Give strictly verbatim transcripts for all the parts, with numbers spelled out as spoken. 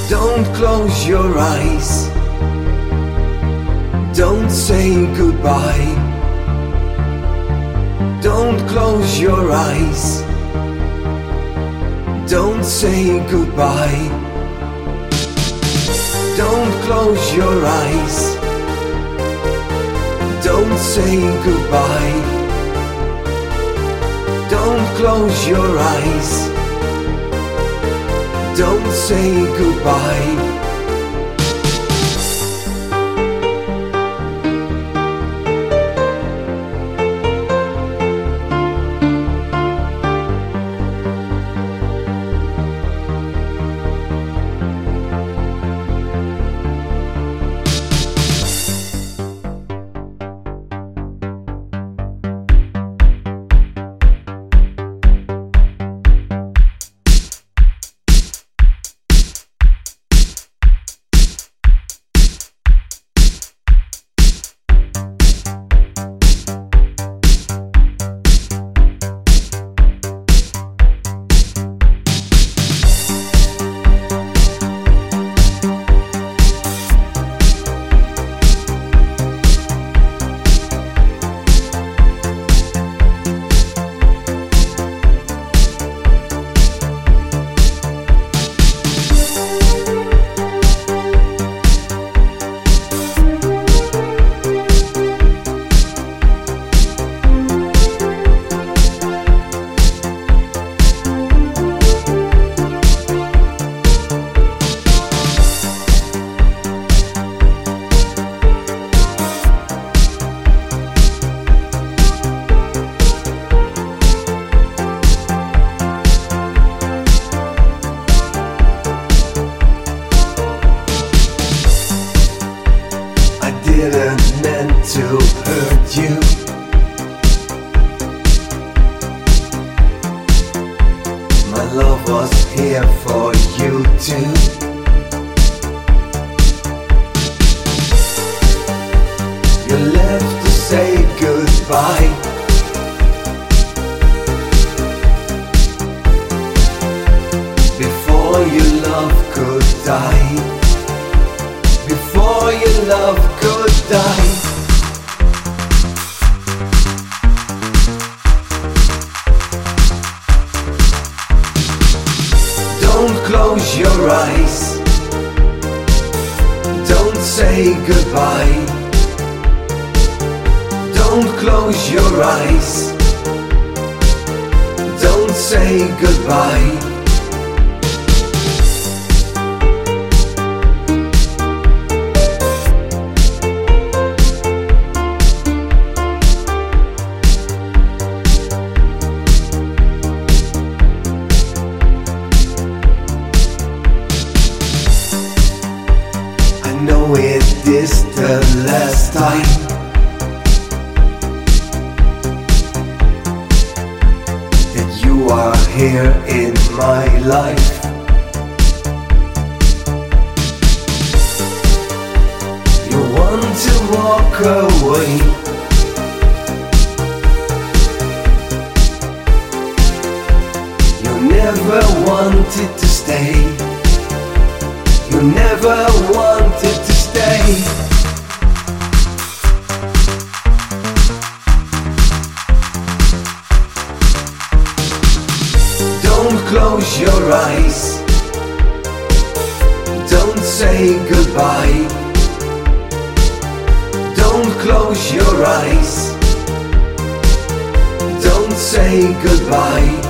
Don't close your eyes. Don't say goodbye. Don't close your eyes. Don't say goodbye. Don't close your eyes. Don't say goodbye. Don't close your eyes. Don't say goodbye. Didn't meant to hurt you. My love was here for you too. You left to say goodbye. Before your love could die. Before your love could die. Don't close your eyes. Don't say goodbye. Don't close your eyes. Don't say goodbye. I know it is the last time that you are here in my life. You want to walk away. You never wanted to stay. You never wanted to stay. Don't close your eyes. Don't say goodbye. Don't close your eyes. Don't say goodbye.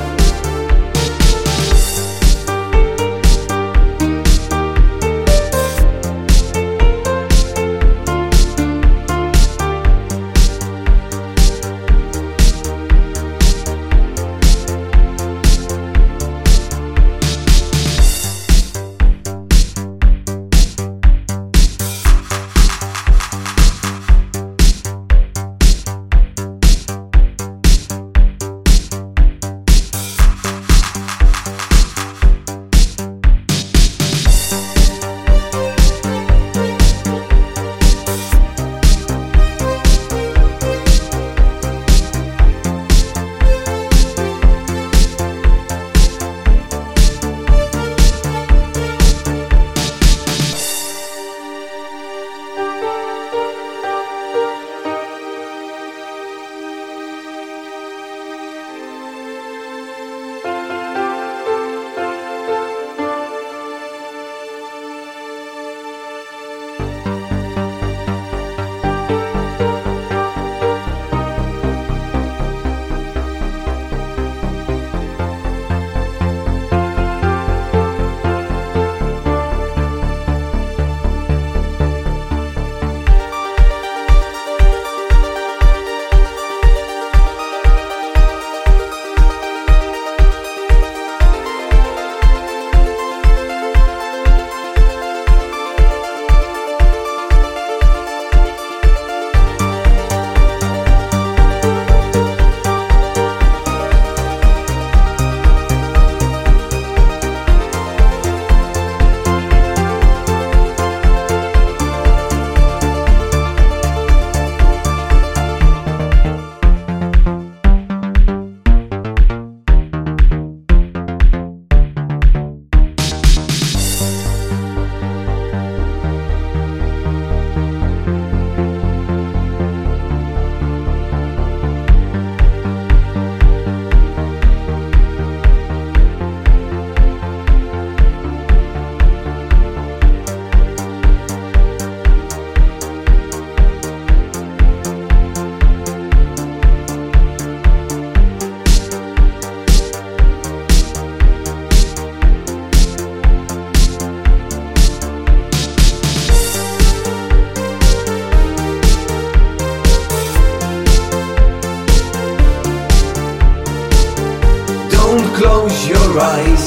your eyes.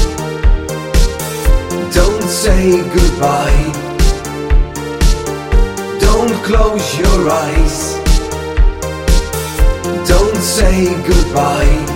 Don't say goodbye. Don't close your eyes. Don't say goodbye.